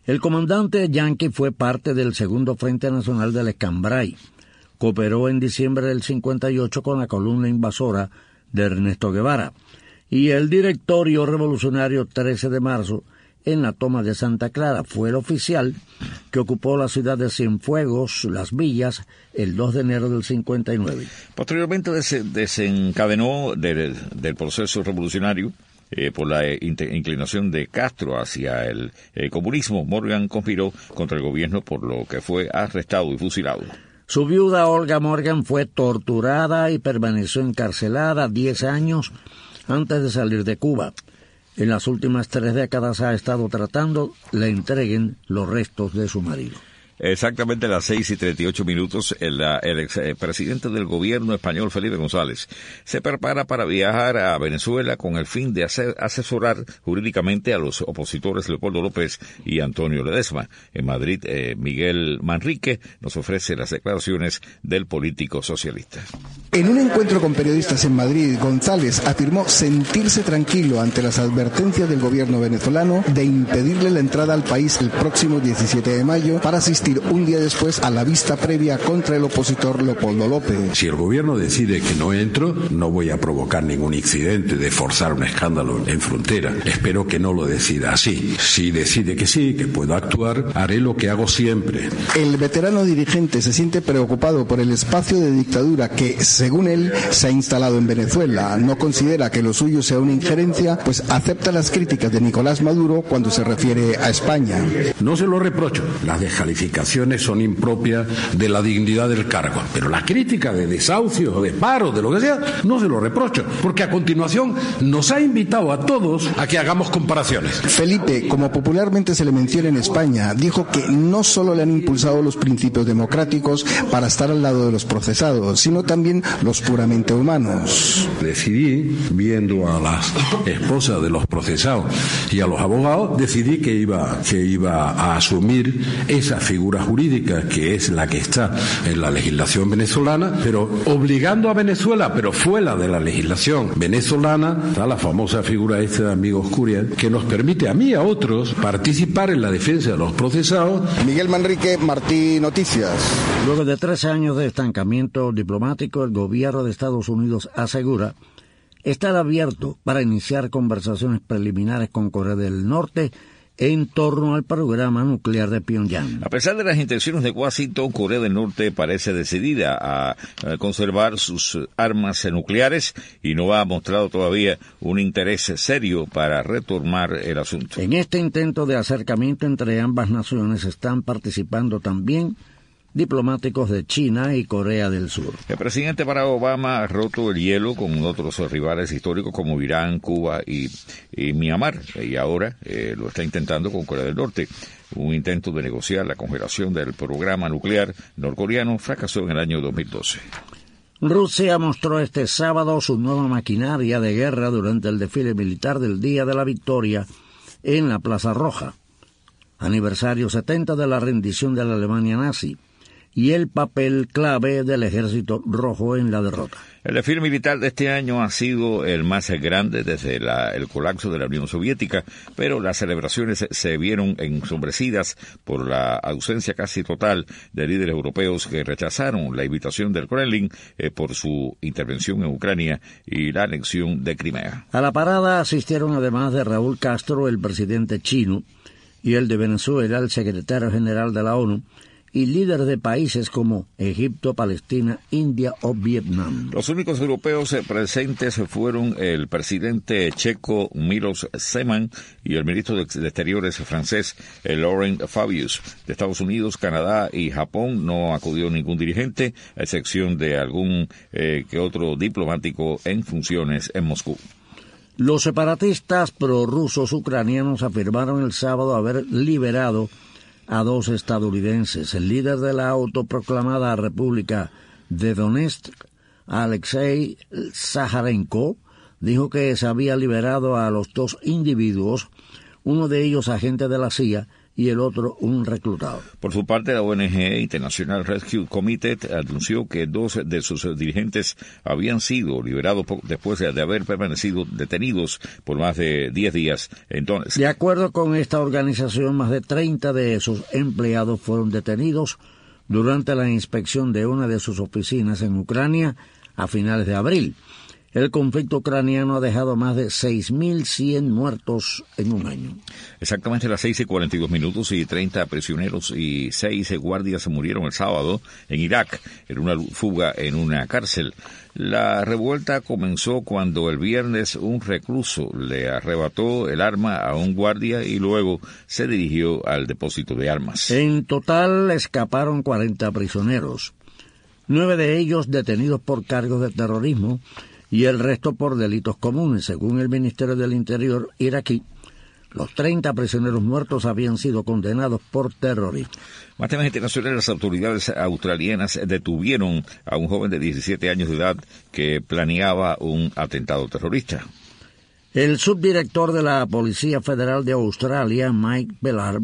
El comandante yanqui fue parte del Segundo Frente Nacional del Escambray. Cooperó en diciembre del 58 con la columna invasora de Ernesto Guevara y el Directorio Revolucionario 13 de marzo en la toma de Santa Clara. Fue el oficial que ocupó la ciudad de Cienfuegos, Las Villas, el 2 de enero del 59. Posteriormente desencadenó del proceso revolucionario por la inclinación de Castro hacia el comunismo. Morgan conspiró contra el gobierno, por lo que fue arrestado y fusilado. Su viuda Olga Morgan fue torturada y permaneció encarcelada 10 años antes de salir de Cuba. En las últimas 3 décadas ha estado tratando le entreguen los restos de su marido. Exactamente a las 6:38, el expresidente del gobierno español, Felipe González, se prepara para viajar a Venezuela con el fin de asesorar jurídicamente a los opositores Leopoldo López y Antonio Ledesma. En Madrid, Miguel Manrique nos ofrece las declaraciones del político socialista. En un encuentro con periodistas en Madrid, González afirmó sentirse tranquilo ante las advertencias del gobierno venezolano de impedirle la entrada al país el próximo 17 de mayo para asistir un día después a la vista previa contra el opositor Leopoldo López. Si el gobierno decide que no entro, no voy a provocar ningún incidente de forzar un escándalo en frontera. Espero que no lo decida así. Si decide que sí, que puedo actuar, haré lo que hago siempre. El veterano dirigente se siente preocupado por el espacio de dictadura que, según él, se ha instalado en Venezuela. No considera que lo suyo sea una injerencia, pues acepta las críticas de Nicolás Maduro cuando se refiere a España. No se lo reprocho. Las descalificaciones son impropias de la dignidad del cargo, pero la crítica de desahucios o de paros, de lo que sea, no se lo reprocho, porque a continuación nos ha invitado a todos a que hagamos comparaciones. Felipe, como popularmente se le menciona en España, dijo que no solo le han impulsado los principios democráticos para estar al lado de los procesados, sino también los puramente humanos. Decidí, viendo a las esposas de los procesados y a los abogados, decidí que iba a asumir esa figura jurídica que es la que está en la legislación venezolana, pero obligando a Venezuela, pero fuera de la legislación venezolana, está la famosa figura esta de Amigos Curiel, que nos permite a mí y a otros participar en la defensa de los procesados. Miguel Manrique, Martí Noticias. Luego de 3 años de estancamiento diplomático, el gobierno de Estados Unidos asegura estar abierto para iniciar conversaciones preliminares con Corea del Norte en torno al programa nuclear de Pyongyang. A pesar de las intenciones de Washington, Corea del Norte parece decidida a conservar sus armas nucleares y no ha mostrado todavía un interés serio para retomar el asunto. En este intento de acercamiento entre ambas naciones están participando también diplomáticos de China y Corea del Sur. El presidente Barack Obama ha roto el hielo con otros rivales históricos como Irán, Cuba y Myanmar, y ahora lo está intentando con Corea del Norte. Un intento de negociar la congelación del programa nuclear norcoreano fracasó en el año 2012. Rusia mostró este sábado su nueva maquinaria de guerra durante el desfile militar del Día de la Victoria en la Plaza Roja, aniversario 70 de la rendición de la Alemania nazi, y el papel clave del Ejército Rojo en la derrota. El desfile militar de este año ha sido el más grande desde el colapso de la Unión Soviética, pero las celebraciones se vieron ensombrecidas por la ausencia casi total de líderes europeos que rechazaron la invitación del Kremlin por su intervención en Ucrania y la anexión de Crimea. A la parada asistieron, además de Raúl Castro, el presidente chino, y el de Venezuela, el secretario general de la ONU, y líderes de países como Egipto, Palestina, India o Vietnam. Los únicos europeos presentes fueron el presidente checo Miloš Zeman y el ministro de Exteriores francés Laurent Fabius. De Estados Unidos, Canadá y Japón no acudió ningún dirigente, a excepción de algún que otro diplomático en funciones en Moscú. Los separatistas prorrusos ucranianos afirmaron el sábado haber liberado a 2 estadounidenses. El líder de la autoproclamada República de Donetsk, Alexei Zaharenko, dijo que se había liberado a los 2 individuos, uno de ellos agente de la CIA y el otro un reclutado. Por su parte, la ONG International Rescue Committee anunció que 2 de sus dirigentes habían sido liberados después de haber permanecido detenidos por más de 10 días en Donetsk. De acuerdo con esta organización, más de 30 de sus empleados fueron detenidos durante la inspección de una de sus oficinas en Ucrania a finales de abril. El conflicto ucraniano ha dejado más de 6.100 muertos en un año. Exactamente a las 6:42 y 30 prisioneros y 6 guardias murieron el sábado en Irak en una fuga en una cárcel. La revuelta comenzó cuando el viernes un recluso le arrebató el arma a un guardia y luego se dirigió al depósito de armas. En total escaparon 40 prisioneros, 9 de ellos detenidos por cargos de terrorismo y el resto por delitos comunes. Según el Ministerio del Interior iraquí, los 30 prisioneros muertos habían sido condenados por terrorismo. Más temas internacionales, las autoridades australianas detuvieron a un joven de 17 años de edad que planeaba un atentado terrorista. El subdirector de la Policía Federal de Australia, Mike Bellarm,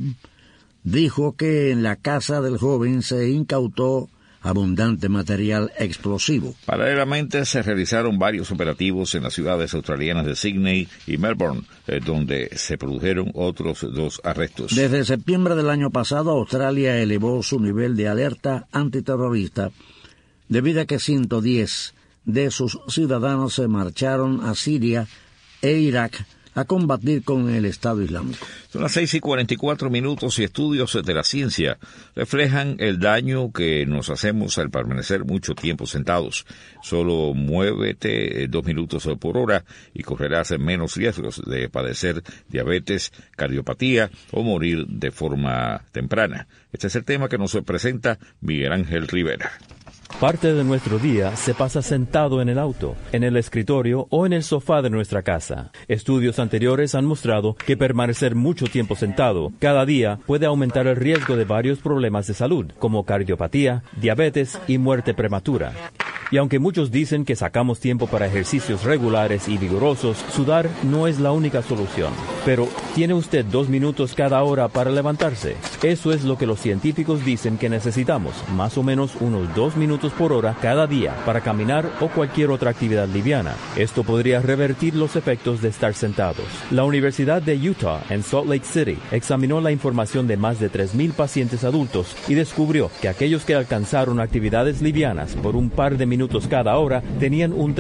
dijo que en la casa del joven se incautó abundante material explosivo. Paralelamente se realizaron varios operativos en las ciudades australianas de Sydney y Melbourne, donde se produjeron otros 2 arrestos. Desde septiembre del año pasado, Australia elevó su nivel de alerta antiterrorista debido a que 110 de sus ciudadanos se marcharon a Siria e Irak a combatir con el Estado Islámico. Son las 6:44 y estudios de la ciencia reflejan el daño que nos hacemos al permanecer mucho tiempo sentados. Solo muévete 2 minutos por hora y correrás menos riesgos de padecer diabetes, cardiopatía o morir de forma temprana. Este es el tema que nos presenta Miguel Ángel Rivera. Parte de nuestro día se pasa sentado en el auto, en el escritorio o en el sofá de nuestra casa. Estudios anteriores han mostrado que permanecer mucho tiempo sentado cada día puede aumentar el riesgo de varios problemas de salud, como cardiopatía, diabetes y muerte prematura. Y aunque muchos dicen que sacamos tiempo para ejercicios regulares y vigorosos, sudar no es la única solución. Pero, ¿tiene usted 2 minutos cada hora para levantarse? Eso es lo que los científicos dicen que necesitamos, más o menos unos 2 minutos por hora cada día para caminar o cualquier otra actividad liviana. Esto podría revertir los efectos de estar sentados. La Universidad de Utah en Salt Lake City examinó la información de más de 3,000 pacientes adultos y descubrió que aquellos que alcanzaron actividades livianas por un par de minutos cada hora tenían un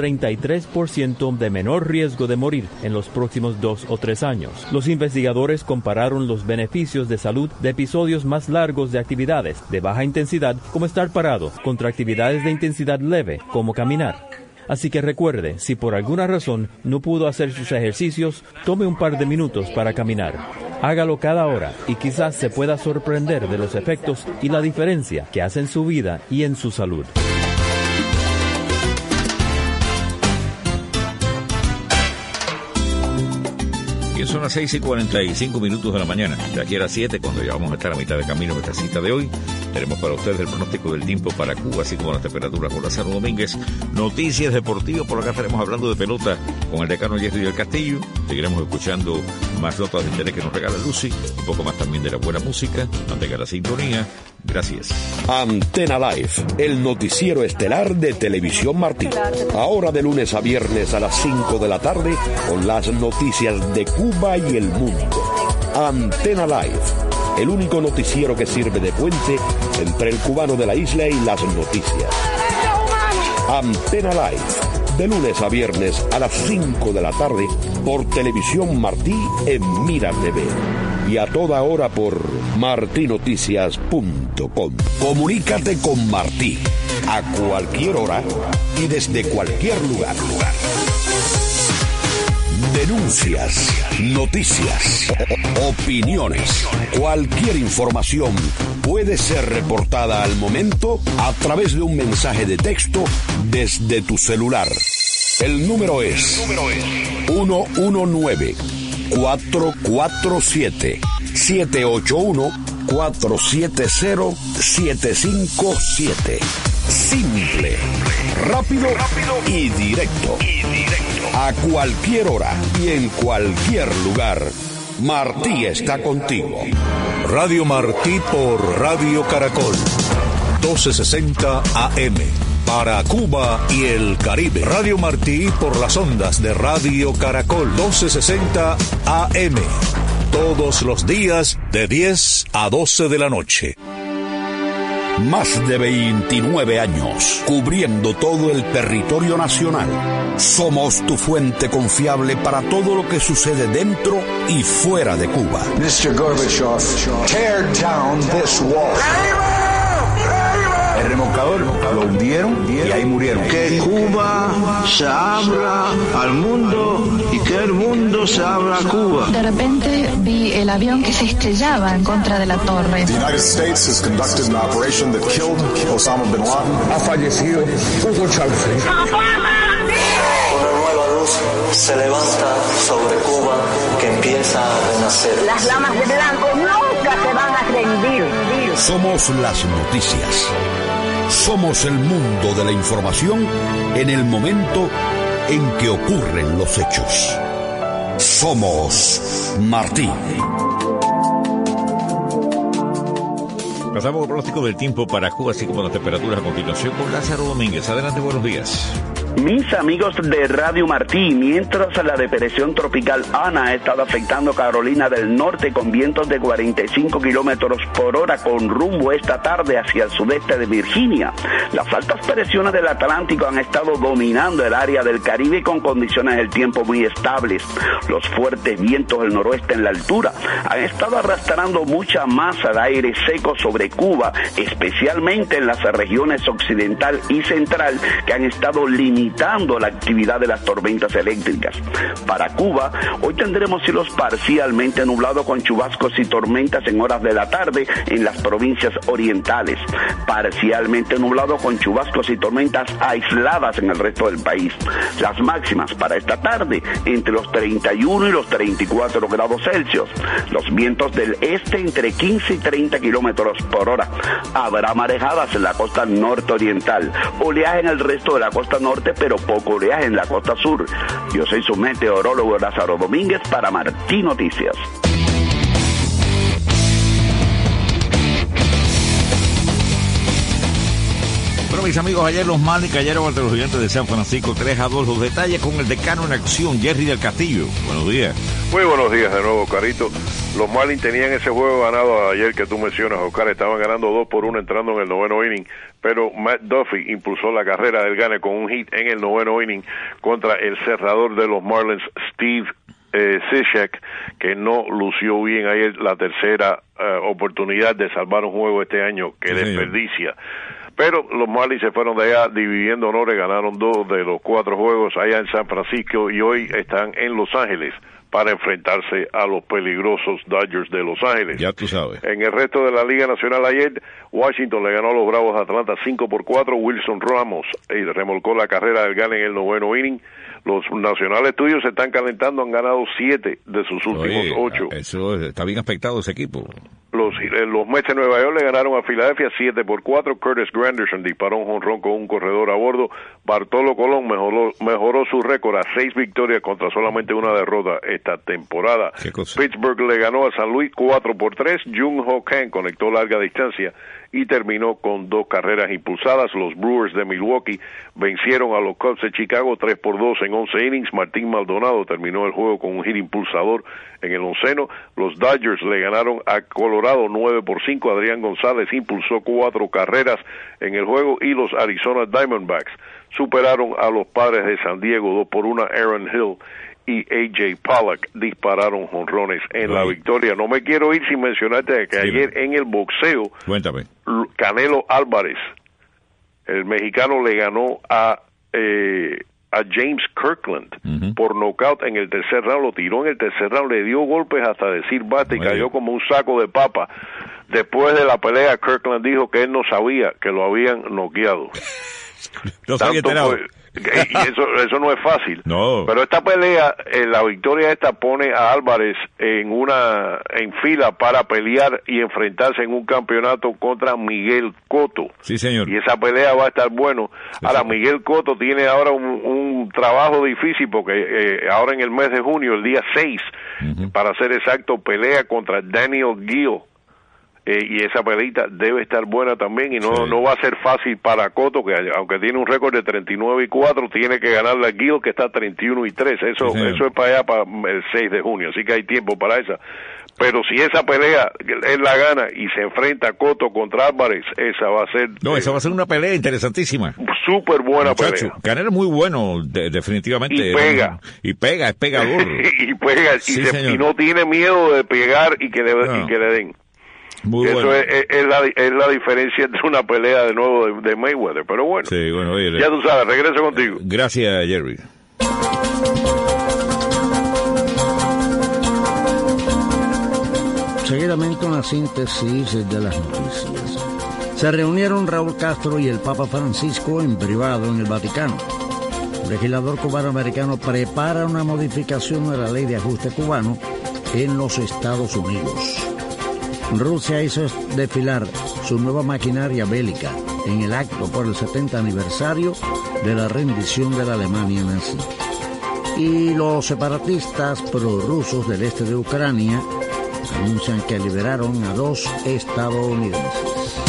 33% de menor riesgo de morir en los próximos 2 o 3 años. Los investigadores compararon los beneficios de salud de episodios más largos de actividades de baja intensidad, como estar parado, contra actividades de intensidad leve, como caminar. Así que recuerde, si por alguna razón no pudo hacer sus ejercicios, tome un par de minutos para caminar. Hágalo cada hora y quizás se pueda sorprender de los efectos y la diferencia que hace en su vida y en su salud. Y son las 6:45 de la mañana. De aquí a las 7, cuando ya vamos a estar a mitad de camino de nuestra cita de hoy, tenemos para ustedes el pronóstico del tiempo para Cuba, así como las temperaturas con Lázaro Domínguez. Noticias deportivas, por acá estaremos hablando de pelota con el decano Jerry del Castillo. Seguiremos escuchando más notas de interés que nos regala Lucy, un poco más también de la buena música. Mantenga la sintonía. Gracias. Antena Live, el noticiero estelar de Televisión Martí. Ahora de lunes a viernes a las 5 de la tarde con las noticias de Cuba y el mundo. Antena Live, el único noticiero que sirve de puente entre el cubano de la isla y las noticias. Antena Live, de lunes a viernes a las 5 de la tarde por Televisión Martí en Mira TV. Y a toda hora por martinoticias.com. Comunícate con Martí a cualquier hora y desde cualquier lugar. Denuncias, noticias, opiniones, cualquier información puede ser reportada al momento a través de un mensaje de texto desde tu celular. El número es 119-447-781-470-757. Simple, rápido y directo. A cualquier hora y en cualquier lugar. Martí está contigo. Radio Martí por Radio Caracol, 1260 AM. Para Cuba y el Caribe. Radio Martí por las ondas de Radio Caracol, 1260 AM. Todos los días de 10 a 12 de la noche. Más de 29 años, cubriendo todo el territorio nacional. Somos tu fuente confiable para todo lo que sucede dentro y fuera de Cuba. Mr. Gorbachev, tear down this wall. El remolcador lo hundieron y ahí murieron. Que Cuba se abra al mundo y que el mundo se abra a Cuba. De repente vi el avión que se estrellaba en contra de la torre. The United States has conducted an operation that killed Osama bin Laden. Ha fallecido Hugo Chávez. Una nueva luz se levanta sobre Cuba que empieza a renacer. Las damas de blanco nunca se van a rendir. Somos las noticias. Somos el mundo de la información en el momento en que ocurren los hechos. Somos Martí. Pasamos al pronóstico del tiempo para Cuba, así como las temperaturas a continuación con Lázaro Domínguez. Adelante, buenos días. Mis amigos de Radio Martí, mientras la depresión tropical Ana ha estado afectando Carolina del Norte con vientos de 45 kilómetros por hora con rumbo esta tarde hacia el sudeste de Virginia, las altas presiones del Atlántico han estado dominando el área del Caribe con condiciones del tiempo muy estables. Los fuertes vientos del noroeste en la altura han estado arrastrando mucha masa de aire seco sobre Cuba, especialmente en las regiones occidental y central que han estado limitando la actividad de las tormentas eléctricas. Para Cuba, hoy tendremos cielos parcialmente nublados con chubascos y tormentas en horas de la tarde en las provincias orientales, parcialmente nublado con chubascos y tormentas aisladas en el resto del país. Las máximas para esta tarde entre los 31 y los 34 grados Celsius. Los vientos del este entre 15 y 30 kilómetros por hora. Habrá marejadas en la costa norte-oriental, oleaje en el resto de la costa norte, pero poco oleaje en la costa sur. Yo soy su meteorólogo Lázaro Domínguez para Martí Noticias. Bueno, mis amigos, ayer los Marlins cayeron ante los Gigantes de San Francisco 3-2. Los detalles con el decano en acción, Jerry del Castillo. Buenos días. Muy buenos días de nuevo, Carito. Los Marlins tenían ese juego ganado ayer que tú mencionas, Oscar. Estaban ganando 2-1 entrando en el noveno inning, pero Matt Duffy impulsó la carrera del gane con un hit en el noveno inning contra el cerrador de los Marlins, Steve Cishek, que no lució bien ayer la tercera oportunidad de salvar un juego este año que desperdicia. Pero los Marlins se fueron de allá dividiendo honores, ganaron 2 de los 4 juegos allá en San Francisco y hoy están en Los Ángeles para enfrentarse a los peligrosos Dodgers de Los Ángeles. Ya tú sabes. En el resto de la Liga Nacional ayer, Washington le ganó a los Bravos de Atlanta 5-4. Wilson Ramos remolcó la carrera del gane en el noveno inning. Los nacionales tuyos se están calentando, han ganado 7 de sus últimos 8. Eso está bien aspectado ese equipo. Los Mets de Nueva York le ganaron a Filadelfia 7-4. Curtis Granderson disparó un jonrón con un corredor a bordo. Bartolo Colón mejoró su récord a 6 victorias contra solamente una derrota esta temporada. Pittsburgh le ganó a San Luis 4-3. Jung-Ho Kang conectó larga distancia y terminó con 2 carreras impulsadas. Los Brewers de Milwaukee vencieron a los Cubs de Chicago 3-2 en 11 innings. Martín Maldonado terminó el juego con un hit impulsador en el onceno. Los Dodgers le ganaron a Colorado 9-5. Adrián González impulsó 4 carreras en el juego y los Arizona Diamondbacks superaron a los Padres de San Diego 2-1. Aaron Hill y A.J. Pollock dispararon jonrones en la victoria. No me quiero ir sin mencionarte que ayer en el boxeo, cuéntame, Canelo Álvarez, el mexicano, le ganó a James Kirkland por nocaut en el tercer round. Lo tiró en el tercer round, le dio golpes hasta decir basta y cayó como un saco de papa. Después de la pelea, Kirkland dijo que él no sabía que lo habían noqueado. No sabía y eso no es fácil. No. Pero esta pelea, la victoria esta pone a Álvarez en fila para pelear y enfrentarse en un campeonato contra Miguel Cotto. Sí, señor. Y esa pelea va a estar bueno. Ahora, Miguel Cotto tiene ahora un un trabajo difícil porque ahora en el mes de junio, el día 6, para ser exacto, pelea contra Daniel Gill. Y esa peleita debe estar buena también y no va a ser fácil para Cotto, que aunque tiene un récord de 39-4, tiene que ganarle a Gill, que está 31-3. Eso es para allá, para el 6 de junio, así que hay tiempo para esa. Pero si esa pelea él la gana y se enfrenta a Cotto contra Álvarez, esa va a ser... No, esa va a ser una pelea interesantísima. Súper buena pelea. Canelo es muy bueno, definitivamente. Y pega. Es pegador. y pega, sí, y no tiene miedo de pegar y que le den. Muy eso bueno. es la diferencia entre una pelea de nuevo de Mayweather, pero bueno. Sí, bueno, oye, ya tú sabes, regreso contigo. Gracias, Jerry. Seguidamente una síntesis de las noticias. Se reunieron Raúl Castro y el Papa Francisco en privado en el Vaticano. El legislador cubano-americano prepara una modificación de la ley de ajuste cubano en los Estados Unidos. Rusia hizo desfilar su nueva maquinaria bélica en el acto por el 70 aniversario de la rendición de la Alemania nazi. Y los separatistas prorrusos del este de Ucrania anuncian que liberaron a 2 estadounidenses.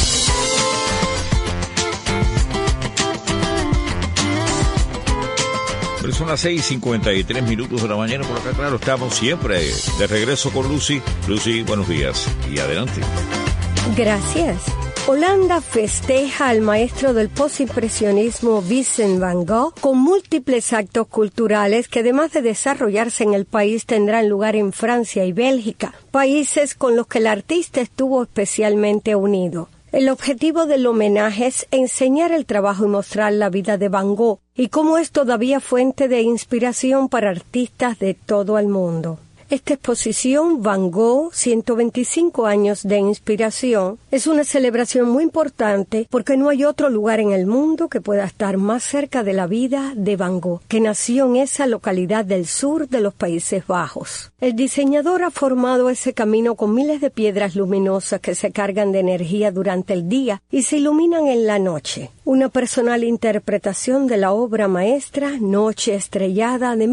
Son las 6:53 de la mañana por acá, claro, estamos siempre de regreso con Lucy. Lucy, buenos días y adelante. Gracias. Holanda festeja al maestro del postimpresionismo Vincent van Gogh con múltiples actos culturales que, además de desarrollarse en el país, tendrán lugar en Francia y Bélgica, países con los que el artista estuvo especialmente unido. El objetivo del homenaje es enseñar el trabajo y mostrar la vida de Van Gogh y cómo es todavía fuente de inspiración para artistas de todo el mundo. Esta exposición, Van Gogh, 125 años de inspiración, es una celebración muy importante porque no hay otro lugar en el mundo que pueda estar más cerca de la vida de Van Gogh, que nació en esa localidad del sur de los Países Bajos. El diseñador ha formado ese camino con miles de piedras luminosas que se cargan de energía durante el día y se iluminan en la noche. Una personal interpretación de la obra maestra Noche Estrellada de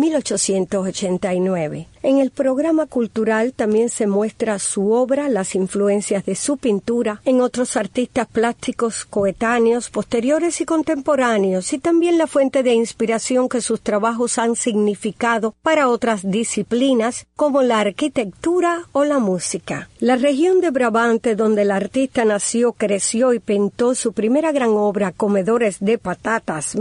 1889. En el programa cultural también se muestra su obra, las influencias de su pintura en otros artistas plásticos coetáneos, posteriores y contemporáneos, y también la fuente de inspiración que sus trabajos han significado para otras disciplinas como la arquitectura o la música. La región de Brabante, donde el artista nació, creció y pintó su primera gran obra, Comedores de Patatas,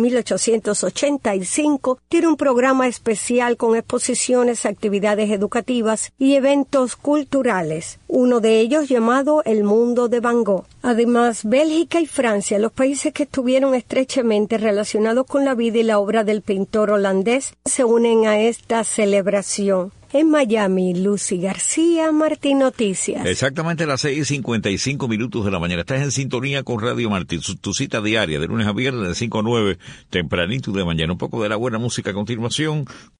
1885, tiene un programa especial con exposiciones, actividades educativas y eventos culturales, uno de ellos llamado El Mundo de Van Gogh. Además, Bélgica y Francia, los países que estuvieron estrechamente relacionados con la vida y la obra del pintor holandés, se unen a esta celebración. En Miami, Lucy García, Martín Noticias. Exactamente a las 6:55 de la mañana. Estás en sintonía con Radio Martín, tu cita diaria de lunes a viernes de 5 a 9, tempranito de mañana. Un poco de la buena música a continuación